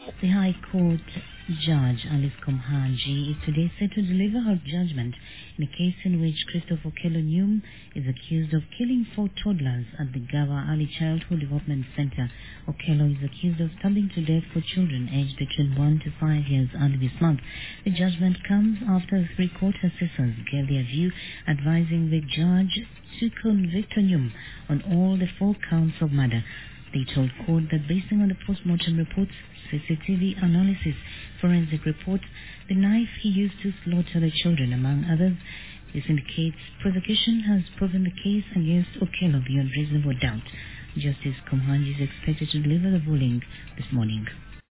The High Court Judge Alice Komhanji is today set to deliver her judgment in a case in which Christopher Okello Nyum is accused of killing 4 toddlers at the Gawa Early Childhood Development Center. Okello is accused of stabbing to death 4 children aged between 1 to 5 years early this month. The judgment comes after the 3 court assessors gave their view, advising the judge to convict Nyum on all the 4 counts of murder. They told court that based on the post-mortem reports, CCTV analysis, forensic reports, the knife he used to slaughter the children, among others, this indicates prosecution has proven the case against Okello beyond reasonable doubt. Justice Komhanji is expected to deliver the ruling this morning.